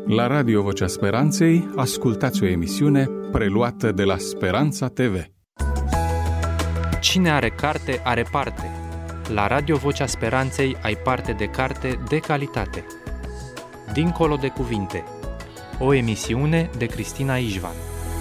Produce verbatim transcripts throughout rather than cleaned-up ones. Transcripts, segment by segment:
La Radio Vocea Speranței ascultați o emisiune preluată de la Speranța T V. Cine are carte, are parte. La Radio Vocea Speranței ai parte de carte de calitate. Dincolo de cuvinte. O emisiune de Cristina Ișvan.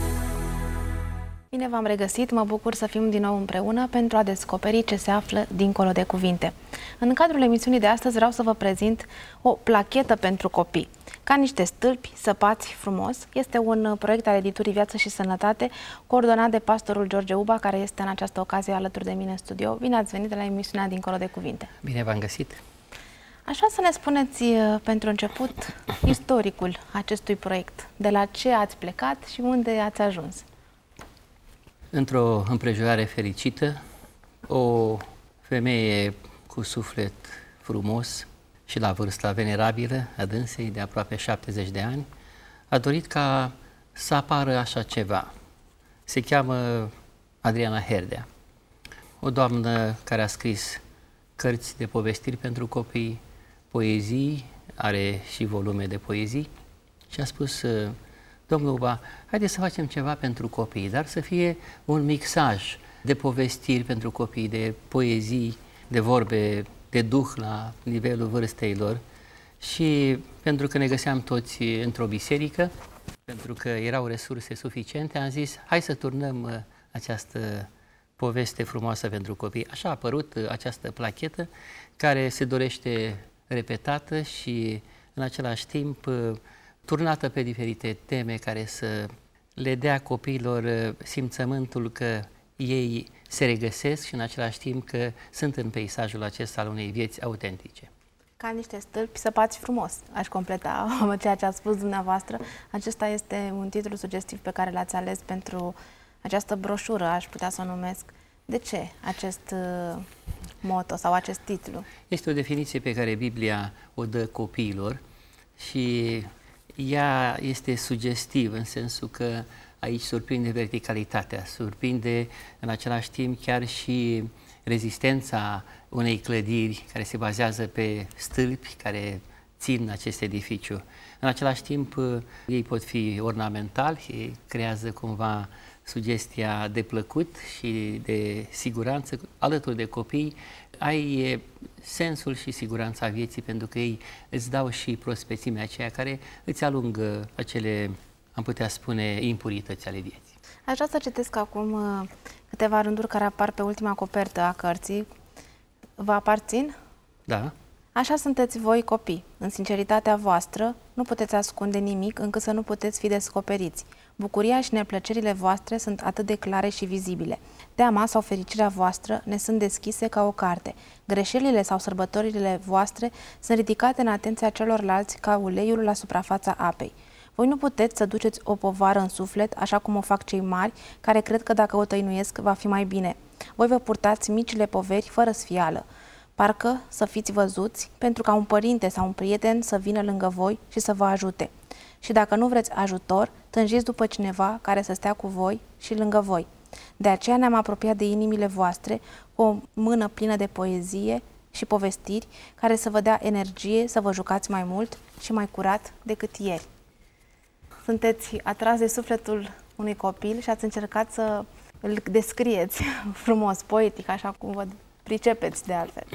Bine v-am regăsit, mă bucur să fim din nou împreună pentru a descoperi ce se află dincolo de cuvinte. În cadrul emisiunii de astăzi vreau să vă prezint o plachetă pentru copii. Ca niște stâlpi săpați frumos, este un proiect al editurii Viață și Sănătate, coordonat de pastorul George Uba, care este în această ocazie alături de mine în studio. Bine ați venit la emisiunea Dincolo de Cuvinte. Bine v-am găsit. Aș vrea să ne spuneți pentru început istoricul acestui proiect. De la ce ați plecat și unde ați ajuns? Într-o împrejurare fericită, o femeie cu suflet frumos și la vârsta venerabilă a dânsei de aproape șaptezeci de ani, a dorit ca să apară așa ceva. Se cheamă Adriana Herdea, o doamnă care a scris cărți de povestiri pentru copii, poezii, are și volume de poezii și a spus: domnul Uba, haideți să facem ceva pentru copii, dar să fie un mixaj de povestiri pentru copii, de poezii, de vorbe de duh la nivelul vârstei lor. Și pentru că ne găseam toți într-o biserică, pentru că erau resurse suficiente, am zis, hai să turnăm această poveste frumoasă pentru copii. Așa a apărut această plachetă care se dorește repetată și în același timp turnată pe diferite teme care să le dea copiilor simțământul că ei se regăsesc și în același timp că sunt în peisajul acesta al unei vieți autentice. Ca niște stâlpi săpați frumos, aș completa ceea ce ați spus dumneavoastră. Acesta este un titlu sugestiv pe care l-ați ales pentru această broșură, aș putea să o numesc. De ce acest moto sau acest titlu? Este o definiție pe care Biblia o dă copiilor și ea este sugestivă în sensul că aici surprinde verticalitatea, surprinde în același timp chiar și rezistența unei clădiri care se bazează pe stâlpi care țin acest edificiu. În același timp, ei pot fi ornamentali, ei creează cumva sugestia de plăcut și de siguranță. Alături de copii ai sensul și siguranța vieții, pentru că ei îți dau și prospețimea aceea care îți alungă acele, am putea spune, impurități ale vieții. Aș vrea să citesc acum câteva rânduri care apar pe ultima copertă a cărții. Vă aparțin? Da. Așa sunteți voi copii. În sinceritatea voastră nu puteți ascunde nimic încât să nu puteți fi descoperiți. Bucuria și neplăcerile voastre sunt atât de clare și vizibile. Teama sau fericirea voastră ne sunt deschise ca o carte. Greșelile sau sărbătorile voastre sunt ridicate în atenția celorlalți ca uleiul la suprafața apei. Voi nu puteți să duceți o povară în suflet, așa cum o fac cei mari, care cred că dacă o tăinuiesc va fi mai bine. Voi vă purtați micile poveri fără sfială. Parcă să fiți văzuți, pentru ca un părinte sau un prieten să vină lângă voi și să vă ajute. Și dacă nu vreți ajutor, tânjiți după cineva care să stea cu voi și lângă voi. De aceea ne-am apropiat de inimile voastre cu o mână plină de poezie și povestiri care să vă dea energie să vă jucați mai mult și mai curat decât ieri. Sunteți atras de sufletul unui copil și ați încercat să îl descrieți frumos, poetic, așa cum vă pricepeți de altfel.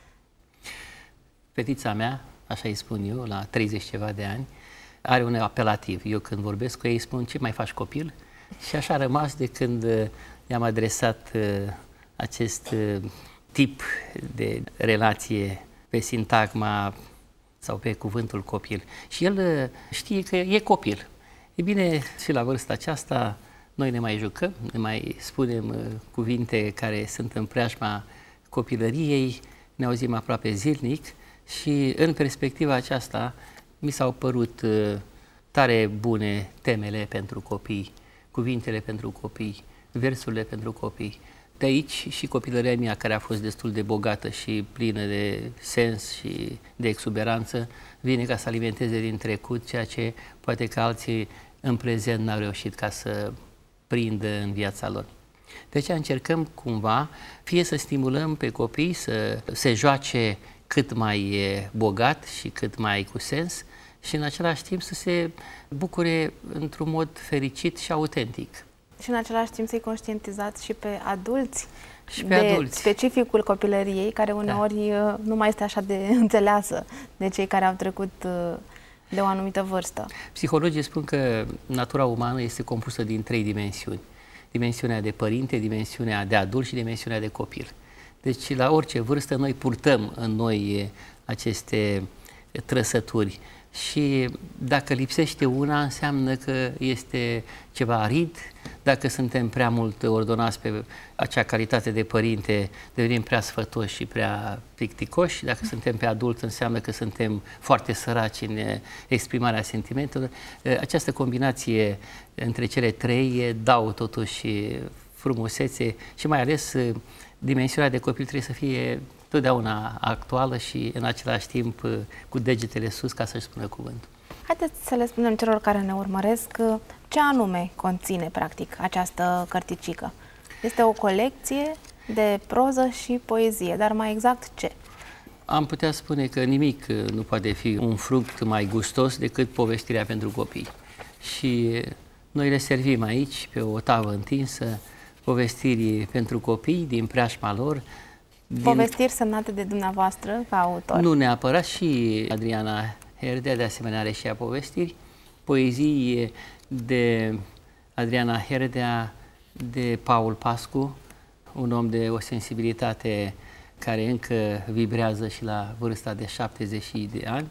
Fetița mea, așa îi spun eu, la treizeci ceva de ani, are un apelativ. Eu când vorbesc cu ei spun, ce mai faci copil? Și așa a rămas de când i-am adresat uh, acest uh, tip de relație pe sintagma sau pe cuvântul copil. Și el uh, știe că e copil. E bine, și la vârsta aceasta noi ne mai jucăm, ne mai spunem uh, cuvinte care sunt în preajma copilăriei, ne auzim aproape zilnic și în perspectiva aceasta mi s-au părut uh, tare bune temele pentru copii, cuvintele pentru copii, versurile pentru copii. De aici și copilăria mea, care a fost destul de bogată și plină de sens și de exuberanță, vine ca să alimenteze din trecut ceea ce poate că alții în prezent n-au reușit ca să prindă în viața lor. De aceea încercăm cumva fie să stimulăm pe copii să se joace cât mai bogat și cât mai cu sens, și în același timp să se bucure într-un mod fericit și autentic. Și în același timp să-i conștientizați și pe adulți Și pe de adulți. specificul copilăriei, care uneori da. nu mai este așa de înțeleasă de cei care au trecut de o anumită vârstă. Psihologii spun că natura umană este compusă din trei dimensiuni. Dimensiunea de părinte, dimensiunea de adult și dimensiunea de copil. Deci la orice vârstă noi purtăm în noi aceste trăsături și dacă lipsește una înseamnă că este ceva arid. Dacă suntem prea mult ordonați pe acea calitate de părinte, devenim prea sfătoși și prea plicticoși. Dacă suntem pe adult, înseamnă că suntem foarte săraci în exprimarea sentimentelor. Această combinație între cele trei dau totuși frumusețe și mai ales dimensiunea de copil trebuie să fie totdeauna actuală și în același timp cu degetele sus ca să-și spună cuvântul. Haideți să le spunem celor care ne urmăresc ce anume conține, practic, această cărticică. Este o colecție de proză și poezie, dar mai exact ce? Am putea spune că nimic nu poate fi un fruct mai gustos decât povestirea pentru copii. Și noi le servim aici, pe o tavă întinsă, povestiri pentru copii din preajma lor. Din... Povestiri semnate de dumneavoastră ca autor. Nu neapărat, și Adriana Herdea de asemenea are și ea povestiri. Poezii de Adriana Herdea, de Paul Pascu, un om de o sensibilitate care încă vibrează și la vârsta de șaptezeci de ani,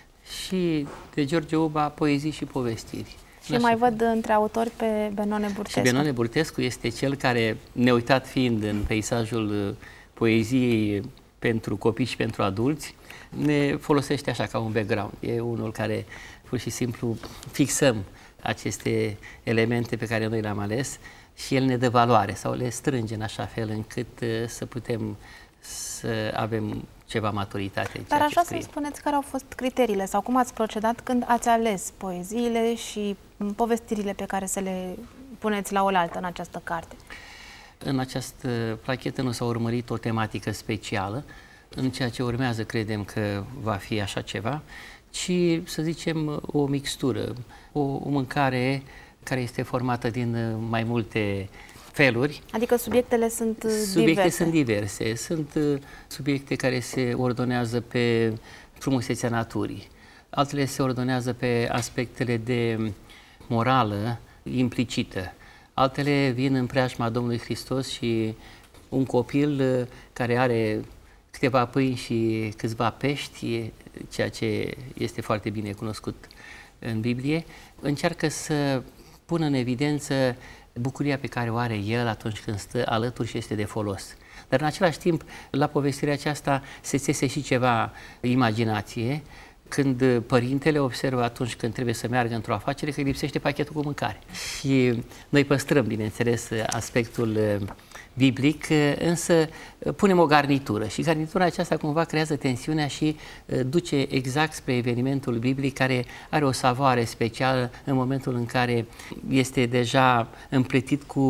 și de George Uba, poezii și povestiri. Și mai văd între autori pe Benone Burtescu. Și Benone Burtescu este cel care, neuitat fiind în peisajul poeziei pentru copii și pentru adulți, ne folosește așa ca un background. E unul care pur și simplu fixăm aceste elemente pe care noi le-am ales și el ne dă valoare sau le strânge în așa fel încât să putem să avem ceva maturitate în ceea Dar așa ce să spuneți care au fost criteriile sau cum ați procedat când ați ales poeziile și povestirile pe care să le puneți la oaltă în această carte? În această plachetă nu s-a urmărit o tematică specială. În ceea ce urmează credem că va fi așa ceva, ci, să zicem, o mixtură, o, o mâncare care este formată din mai multe feluri. Adică subiectele sunt Subiecte diverse. sunt diverse. Sunt subiecte care se ordonează pe frumusețea naturii. Altele se ordonează pe aspectele de morală implicită. Altele vin în preajma Domnului Hristos și un copil care are câteva pâini și câțiva pești, ceea ce este foarte bine cunoscut în Biblie, încearcă să pună în evidență bucuria pe care o are el atunci când stă alături și este de folos. Dar în același timp, la povestirea aceasta se țese și ceva imaginație, când părintele observă atunci când trebuie să meargă într-o afacere că lipsește pachetul cu mâncare. Și noi păstrăm, bineînțeles, aspectul biblic, însă punem o garnitură și garnitura aceasta cumva creează tensiunea și duce exact spre evenimentul biblic care are o savoare specială în momentul în care este deja împletit cu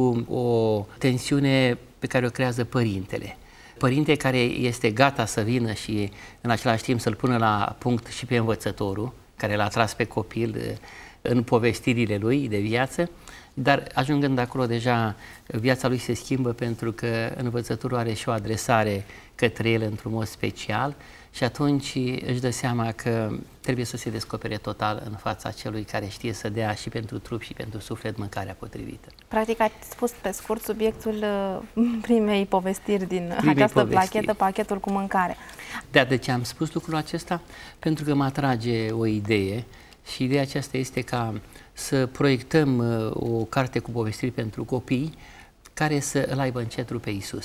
o tensiune pe care o creează părintele. Părinte care este gata să vină și în același timp să-l pună la punct și pe învățătorul, care l-a tras pe copil în povestirile lui de viață, dar ajungând acolo deja viața lui se schimbă pentru că învățătorul are și o adresare către el într-un mod special și atunci își dă seama că trebuie să se descopere total în fața celui care știe să dea și pentru trup și pentru suflet mâncarea potrivită. Practic ați spus pe scurt subiectul primei povestiri din primei această povestiri. plachetă, pachetul cu mâncare. Da, de ce am spus lucrul acesta? Pentru că mă atrage o idee și ideea aceasta este ca să proiectăm o carte cu povestiri pentru copii care să îl aibă în centru pe Iisus.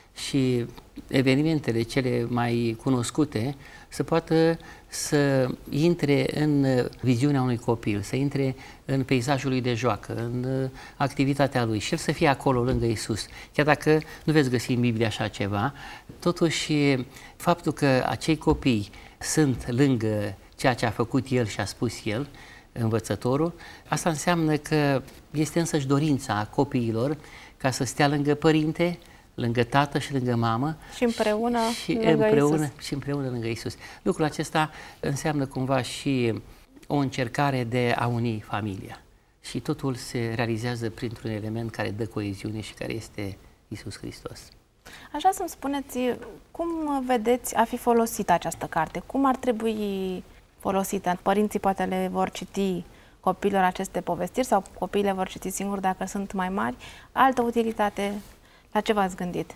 Și evenimentele cele mai cunoscute să poată să intre în viziunea unui copil, să intre în peisajul lui de joacă, în activitatea lui și el să fie acolo lângă Iisus. Chiar dacă nu veți găsi în Biblie așa ceva, totuși faptul că acei copii sunt lângă ceea ce a făcut el și a spus el, învățătorul, asta înseamnă că este însăși dorința copiilor ca să stea lângă părinte, lângă tată și lângă mamă și împreună, și lângă împreună, Iisus. și împreună lângă Iisus. Lucrul acesta înseamnă cumva și o încercare de a uni familia. Și totul se realizează printr-un element care dă coeziune și care este Iisus Hristos. Așa să-mi spuneți, cum vedeți a fi folosită această carte? Cum ar trebui folosită? Părinții poate le vor citi copiilor aceste povestiri sau copiii le vor citi singuri dacă sunt mai mari? Altă utilitate, la ce v-ați gândit?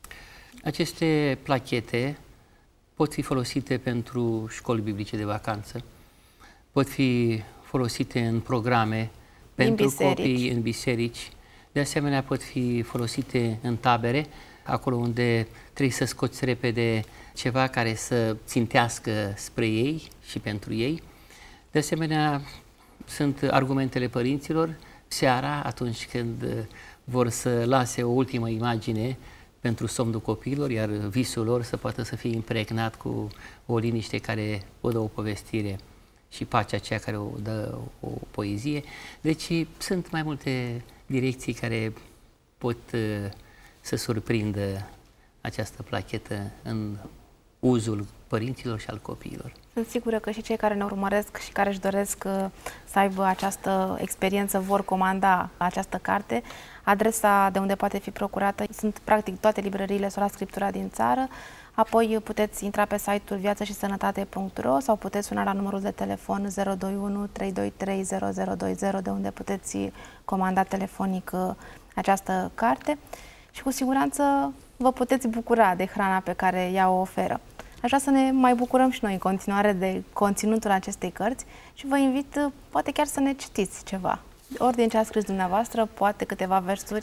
Aceste plachete pot fi folosite pentru școli biblice de vacanță, pot fi folosite în programe pentru biserici. copii în biserici, de asemenea pot fi folosite în tabere, acolo unde trebuie să scoți repede ceva care să țintească spre ei și pentru ei. De asemenea, sunt argumentele părinților seara, atunci când vor să lase o ultimă imagine pentru somnul copiilor, iar visul lor să poată să fie impregnat cu o liniște care o dă o povestire și pacea aceea care o dă o poezie. Deci sunt mai multe direcții care pot uh, să surprindă această plachetă în uzul părinților și al copiilor. Sunt sigură că și cei care ne urmăresc și care își doresc uh, să aibă această experiență vor comanda această carte. Adresa de unde poate fi procurată sunt practic toate librăriile Sola Scriptura din țară. Apoi puteți intra pe site-ul viața și sănătate punct ro sau puteți suna la numărul de telefon zero doi unu trei doi trei zero zero doi zero, de unde puteți comanda telefonic această carte și cu siguranță vă puteți bucura de hrana pe care ea o oferă. Aș vrea să ne mai bucurăm și noi în continuare de conținutul acestei cărți și vă invit poate chiar să ne citiți ceva. Ori din ce a scris dumneavoastră, poate câteva versuri.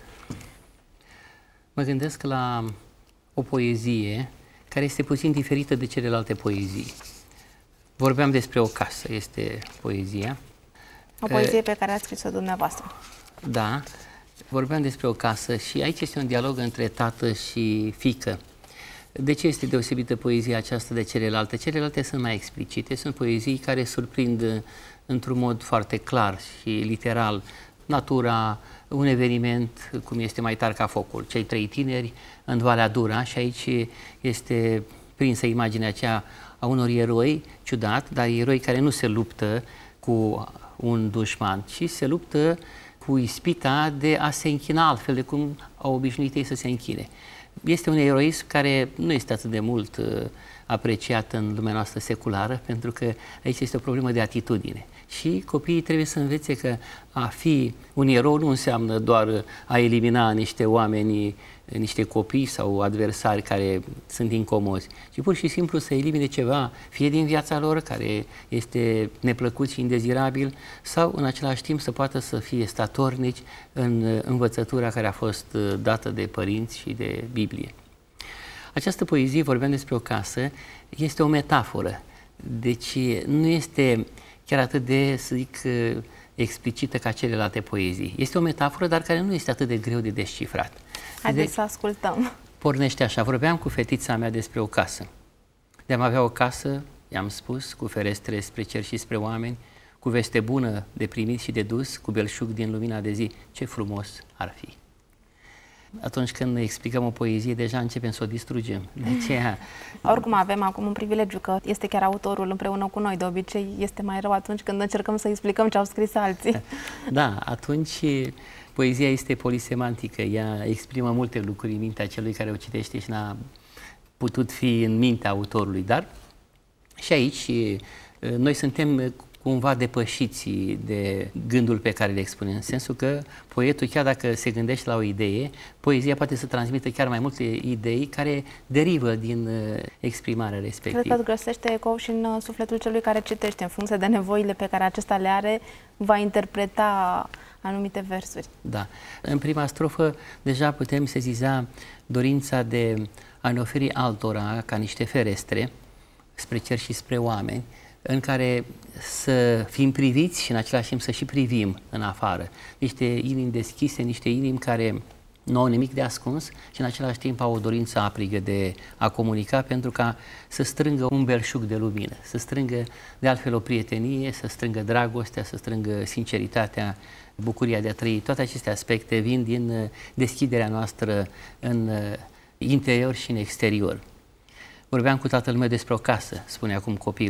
Mă gândesc la o poezie care este puțin diferită de celelalte poezii. Vorbeam despre o casă, este poezia. O poezie pe care ați scris-o dumneavoastră. Da, vorbeam despre o casă și aici este un dialog între tată și fiică. De ce este deosebită poezia aceasta de celelalte? Celelalte sunt mai explicite, sunt poezii care surprind într-un mod foarte clar și literal natura, un eveniment, cum este Mai tare ca focul, cei trei tineri în Valea Dura, și aici este prinsă imaginea aceea a unor eroi, ciudat, dar eroi care nu se luptă cu un dușman, ci se luptă cu ispita de a se închina altfel de cum au obișnuit ei să se închine. Este un eroism care nu este atât de mult uh, apreciat în lumea noastră seculară, pentru că aici este o problemă de atitudine. Și copiii trebuie să învețe că a fi un erou nu înseamnă doar a elimina niște oameni, niște copii sau adversari care sunt incomozi, ci pur și simplu să elimine ceva, fie din viața lor, care este neplăcut și indezirabil, sau în același timp să poată să fie statornici în învățătura care a fost dată de părinți și de Biblie. Această poezie, vorbeam despre o casă, este o metaforă, deci nu este chiar atât de, să zic, explicită ca celelalte poezii. Este o metaforă, dar care nu este atât de greu de descifrat. Haideți deci, să ascultăm. Pornește așa. Vorbeam cu fetița mea despre o casă. De-am avea o casă, i-am spus, cu ferestre spre cer și spre oameni, cu veste bună de primit și de dus, cu belșug din lumina de zi. Ce frumos ar fi! Atunci când explicăm o poezie, deja începem să o distrugem. De aceea... Oricum avem acum un privilegiu că este chiar autorul împreună cu noi. De obicei este mai rău atunci când încercăm să explicăm ce au scris alții. Da, atunci poezia este polisemantică. Ea exprimă multe lucruri în mintea celui care o citește și n-a putut fi în mintea autorului. Dar și aici noi suntem cumva depășiți de gândul pe care le expune, în sensul că poetul, chiar dacă se gândește la o idee, poezia poate să transmită chiar mai multe idei care derivă din exprimarea respectivă. Cred că găsește ecou și în sufletul celui care citește, în funcție de nevoile pe care acesta le are, va interpreta anumite versuri. Da. În prima strofă deja putem seziza dorința de a ne oferi altora ca niște ferestre spre cer și spre oameni, în care să fim priviți și în același timp să și privim în afară. Niște inimi deschise, niște inimi care nu au nimic de ascuns și în același timp au o dorință aprigă de a comunica, pentru ca să strângă un belșug de lumină, să strângă de altfel o prietenie, să strângă dragostea, să strângă sinceritatea, bucuria de a trăi. Toate aceste aspecte vin din deschiderea noastră în interior și în exterior. Vorbeam cu tatăl meu despre o casă, spune acum copilul.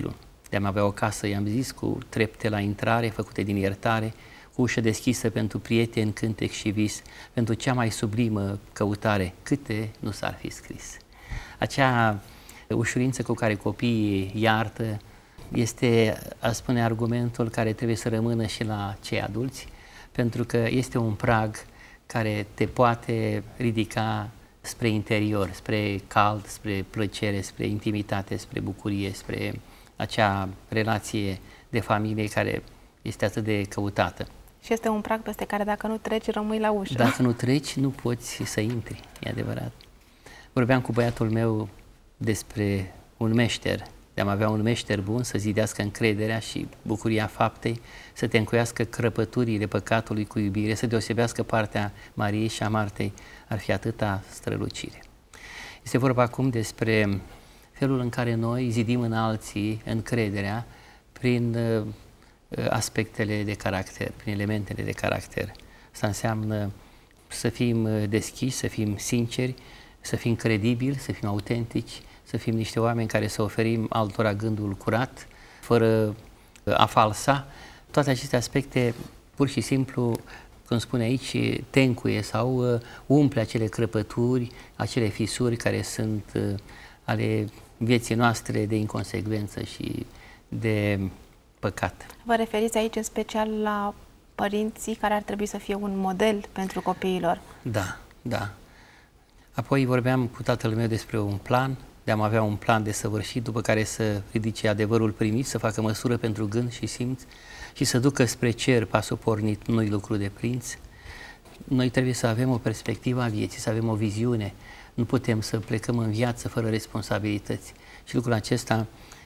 de a avea o casă, i-am zis, cu trepte la intrare făcute din iertare, cu ușă deschisă pentru prieteni, cântec și vis, pentru cea mai sublimă căutare, câte nu s-ar fi scris. Acea ușurință cu care copiii iartă este, a spune, argumentul care trebuie să rămână și la cei adulți, pentru că este un prag care te poate ridica spre interior, spre cald, spre plăcere, spre intimitate, spre bucurie, spre acea relație de familie care este atât de căutată. Și este un prag peste care dacă nu treci, rămâi la ușă. Dacă nu treci, nu poți să intri, e adevărat. Vorbeam cu băiatul meu despre un meșter, de a avea un meșter bun, să zidească încrederea și bucuria faptei, să te încuiască crăpăturile păcatului cu iubire, să deosebească partea Mariei și a Martei, ar fi atâta strălucire. Este vorba acum despre felul în care noi zidim în alții încrederea prin uh, aspectele de caracter, prin elementele de caracter. Asta înseamnă să fim deschiși, să fim sinceri, să fim credibili, să fim autentici, să fim niște oameni care să oferim altora gândul curat, fără a falsa. Toate aceste aspecte, pur și simplu, cum spune aici, te încuie sau umple acele crăpături, acele fisuri care sunt ale vieții noastre de inconsecvență și de păcat. Vă referiți aici în special la părinții care ar trebui să fie un model pentru copiilor. Da, da. Apoi vorbeam cu tatăl meu despre un plan, de a avea un plan desăvârșit, după care să ridice adevărul primit, să facă măsură pentru gând și simț și să ducă spre cer pasul pornit, nu-i lucru de prinț. Noi trebuie să avem o perspectivă a vieții, să avem o viziune. Nu putem să plecăm în viață fără responsabilități. Și lucrul acesta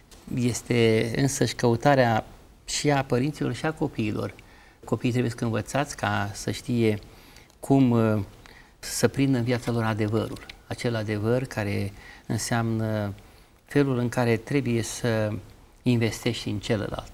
este însăși căutarea și a părinților și a copiilor. Copiii trebuie să învățați ca să știe cum să prindă în viața lor adevărul. Acel adevăr care înseamnă felul în care trebuie să investești în celălalt.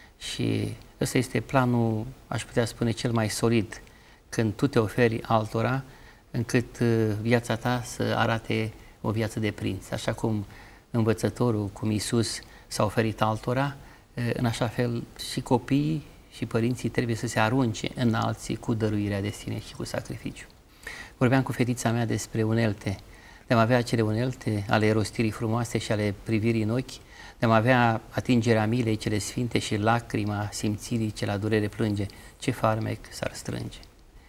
Și ăsta este planul, aș putea spune, cel mai solid, când tu te oferi altora, încât viața ta să arate o viață de prinț. Așa cum învățătorul, cum Iisus s-a oferit altora, în așa fel și copiii și părinții trebuie să se arunce în alții cu dăruirea de sine și cu sacrificiu. Vorbeam cu fetița mea despre unelte, de a avea acele unelte ale rostirii frumoase și ale privirii în ochi, de a avea atingerea milei cele sfinte și lacrima simțirii ce la durere plânge. Ce farmec s-ar strânge.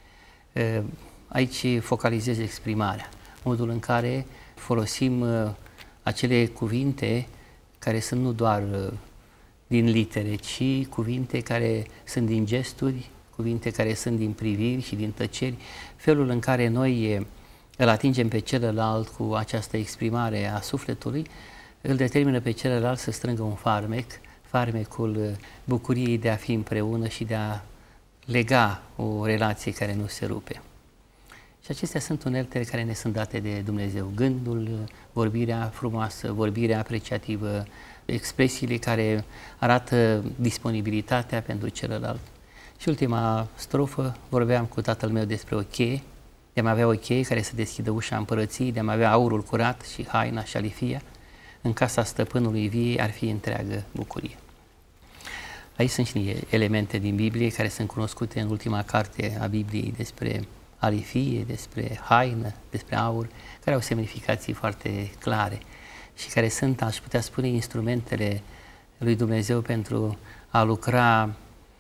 Aici focalizez exprimarea, modul în care folosim acele cuvinte care sunt nu doar din litere, ci cuvinte care sunt din gesturi, cuvinte care sunt din priviri și din tăceri, felul în care noi îl atingem pe celălalt cu această exprimare a sufletului, îl determină pe celălalt să strângă un farmec, farmecul bucuriei de a fi împreună și de a lega o relație care nu se rupe. Și acestea sunt uneltele care ne sunt date de Dumnezeu. Gândul, vorbirea frumoasă, vorbirea apreciativă, expresiile care arată disponibilitatea pentru celălalt. Și ultima strofă, vorbeam cu tatăl meu despre o cheie, de a avea o cheie care să deschidă ușa împărăției, de a avea aurul curat și haina și alifia. În casa stăpânului viei ar fi întreagă bucurie. Aici sunt și elemente din Biblie care sunt cunoscute în ultima carte a Bibliei despre alifie, despre haină, despre aur, care au semnificații foarte clare și care sunt, aș putea spune, instrumentele lui Dumnezeu pentru a lucra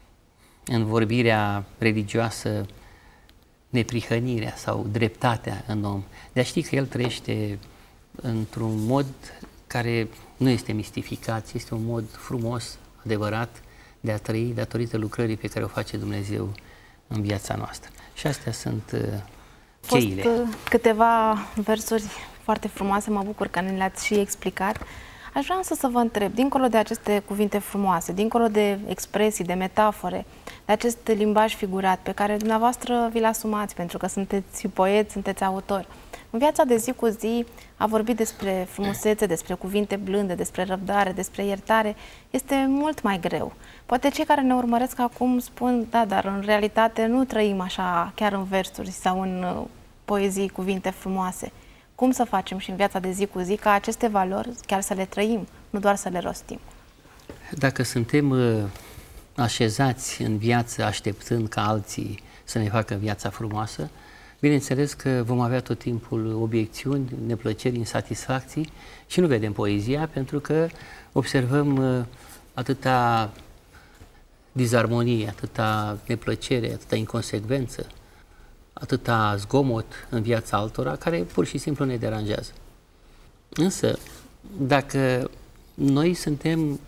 în vorbirea religioasă neprihănirea sau dreptatea în om. De a ști că el trăiește într-un mod care nu este mistificat, este un mod frumos, adevărat, de a trăi datorită lucrării pe care o face Dumnezeu în viața noastră. Și astea sunt uh, cheile. Au fost uh, câteva versuri foarte frumoase, mă bucur că ne le-ați și explicat. Aș vrea însă să vă întreb, dincolo de aceste cuvinte frumoase, dincolo de expresii, de metafore, de acest limbaj figurat pe care dumneavoastră vi-l asumați, pentru că sunteți poeți, sunteți autori, în viața de zi cu zi a vorbit despre frumusețe, despre cuvinte blânde, despre răbdare, despre iertare, este mult mai greu. Poate cei care ne urmăresc acum spun, da, dar în realitate nu trăim așa chiar în versuri sau în uh, poezii, cuvinte frumoase. Cum să facem și în viața de zi cu zi ca aceste valori chiar să le trăim, nu doar să le rostim? Dacă suntem așezați în viață așteptând ca alții să ne facă viața frumoasă, bineînțeles că vom avea tot timpul obiecțiuni, neplăceri, insatisfacții și nu vedem poezia pentru că observăm atâta dizarmonie, atâta neplăcere, atâta inconsecvență, atâta zgomot în viața altora care pur și simplu ne deranjează. Însă, dacă noi suntem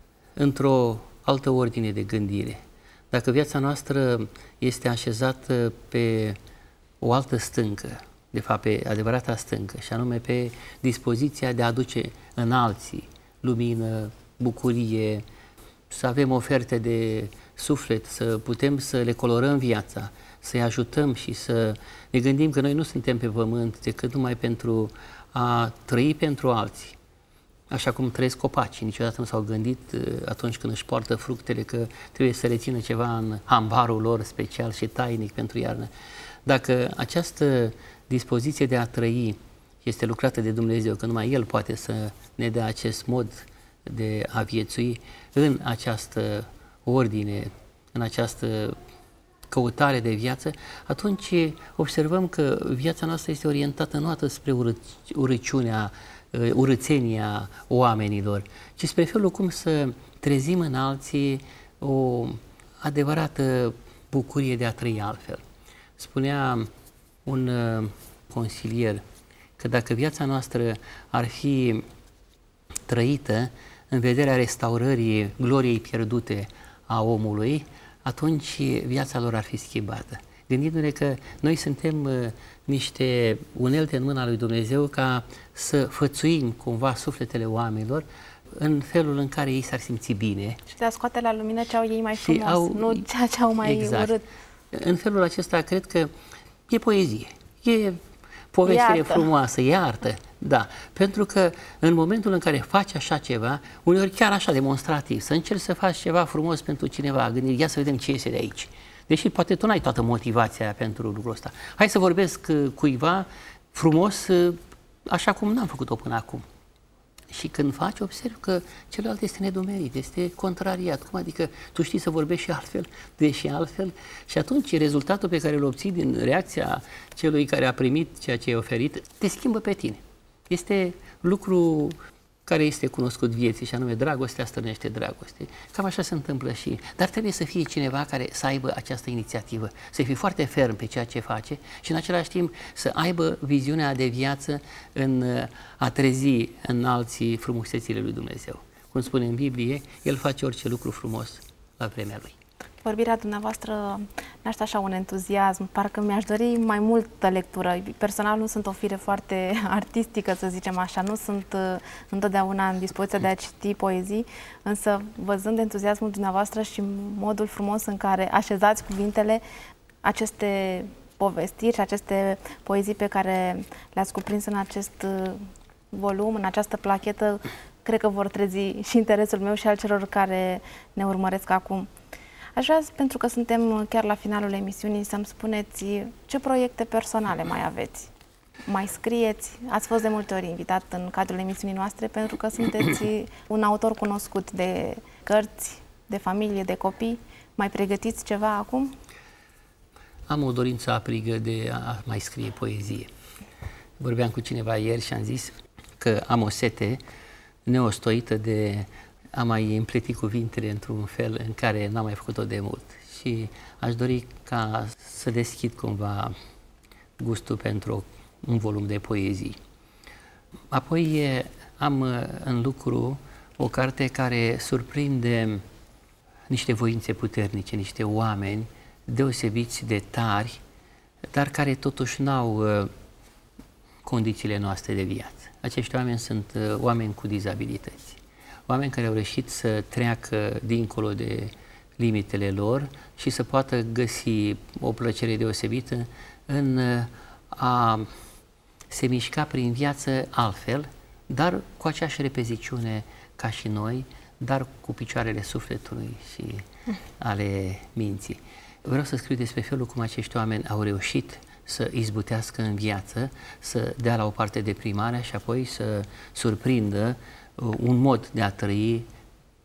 într-o altă ordine de gândire, dacă viața noastră este așezată pe o altă stâncă, de fapt pe adevărata stâncă, și anume pe dispoziția de a aduce în alții lumină, bucurie, să avem oferte de suflet, să putem să le colorăm viața, să-i ajutăm și să ne gândim că noi nu suntem pe pământ decât numai pentru a trăi pentru alții. Așa cum trăiesc copacii, niciodată nu s-au gândit atunci când își poartă fructele că trebuie să rețină ceva în hambarul lor special și tainic pentru iarnă. Dacă această dispoziție de a trăi este lucrată de Dumnezeu, că numai El poate să ne dea acest mod de a viețui în această ordine, în această căutare de viață, atunci observăm că viața noastră este orientată nu atât spre ură, urăciunea, urățenia oamenilor, ci spre felul cum să trezim în alții o adevărată bucurie de a trăi altfel. Spunea un consilier că dacă viața noastră ar fi trăită în vederea restaurării gloriei pierdute a omului, atunci viața lor ar fi schimbată. Gândindu-ne că noi suntem uh, niște unelte în mâna lui Dumnezeu ca să fățuim cumva sufletele oamenilor în felul în care ei s-ar simți bine. Și de a scoate la lumină ce au ei mai frumos, au, nu ceea ce au mai exact. urât. În felul acesta cred că e poezie, e povestire Iartă. frumoasă, e artă. Da, pentru că în momentul în care faci așa ceva, uneori chiar așa demonstrativ, să încerci să faci ceva frumos pentru cineva, gândi, ia să vedem ce iese de aici. Deși poate tu n-ai toată motivația pentru lucrul ăsta. Hai să vorbesc cuiva frumos așa cum n-am făcut-o până acum. Și când faci, observi că celălalt este nedumerit, este contrariat. Cum adică tu știi să vorbești și altfel, deși altfel? Și atunci rezultatul pe care îl obții din reacția celui care a primit ceea ce ai oferit, te schimbă pe tine. Este lucru care este cunoscut vieții și anume dragostea stârnește dragoste. Cam așa se întâmplă și... Dar trebuie să fie cineva care să aibă această inițiativă, să fie foarte ferm pe ceea ce face și în același timp să aibă viziunea de viață în a trezi în alții frumusețile lui Dumnezeu. Cum spune în Biblie, El face orice lucru frumos la vremea Lui. Vorbirea dumneavoastră naște așa un entuziasm, parcă mi-aș dori mai multă lectură. Personal nu sunt o fire foarte artistică, să zicem așa, nu sunt uh, întotdeauna în dispoziția de a citi poezii, însă văzând entuziasmul dumneavoastră și modul frumos în care așezați cuvintele, aceste povestiri și aceste poezii pe care le-ați cuprins în acest uh, volum, în această plachetă, cred că vor trezi și interesul meu și al celor care ne urmăresc acum. Aș vrea, pentru că suntem chiar la finalul emisiunii, să-mi spuneți ce proiecte personale mai aveți. Mai scrieți? Ați fost de multe ori invitat în cadrul emisiunii noastre pentru că sunteți un autor cunoscut de cărți, de familie, de copii. Mai pregătiți ceva acum? Am o dorință aprigă de a mai scrie poezie. Vorbeam cu cineva ieri și am zis că am o sete neostoită de a mai împleti cuvintele într-un fel în care n-am mai făcut-o de mult. Și aș dori ca să deschid cumva gustul pentru un volum de poezii. Apoi am în lucru o carte care surprinde niște voințe puternice, niște oameni deosebiți de tari, dar care totuși n-au condițiile noastre de viață. Acești oameni sunt oameni cu dizabilități. Oameni care au reușit să treacă dincolo de limitele lor și să poată găsi o plăcere deosebită în a se mișca prin viață altfel, dar cu aceeași repeziciune ca și noi, dar cu picioarele sufletului și ale minții. Vreau să scriu despre felul cum acești oameni au reușit să izbutească în viață, să dea la o parte deprimarea și apoi să surprindă un mod de a trăi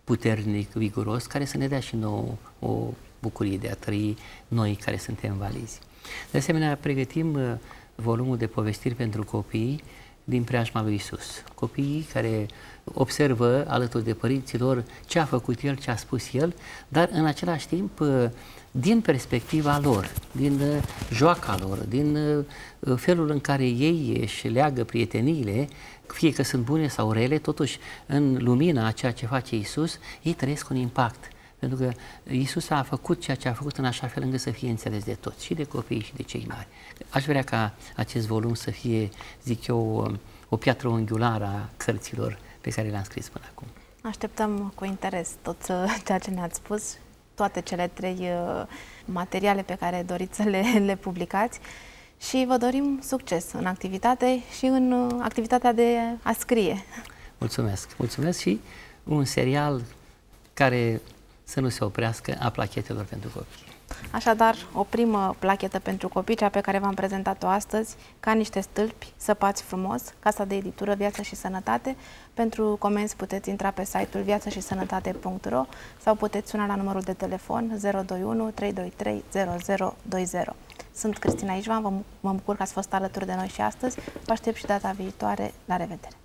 puternic, viguros, care să ne dea și nouă o bucurie de a trăi noi care suntem valizi. De asemenea, pregătim uh, volumul de povestiri pentru copii din preajma lui Iisus. Copiii care observă alături de părinților ce a făcut El, ce a spus El, dar în același timp uh, din perspectiva lor, din uh, joaca lor, din uh, felul în care ei își leagă prieteniile, fie că sunt bune sau rele, totuși în lumina a ceea ce face Iisus, ei trăiesc un impact. Pentru că Iisus a făcut ceea ce a făcut în așa fel încât să fie înțeles de toți, și de copii și de cei mari. Aș vrea ca acest volum să fie, zic eu, o piatră unghiulară a cărților pe care le-am scris până acum. Așteptăm cu interes tot ceea ce ne-ați spus, toate cele trei materiale pe care doriți să le, le publicați și vă dorim succes în activitate și în activitatea de a scrie. Mulțumesc! Mulțumesc și un serial care să nu se oprească a plachetelor pentru copii. Așadar, o primă plachetă pentru copii, cea pe care v-am prezentat-o astăzi, Ca niște stâlpi, Săpați frumos, Casa de editură Viață și Sănătate. Pentru comenzi puteți intra pe site-ul viață și sănătate punct ro sau puteți suna la numărul de telefon zero doi unu trei doi trei zero zero doi zero. Sunt Cristina Ișvan, vă mă bucur că ați fost alături de noi și astăzi. Vă aștept și data viitoare. La revedere!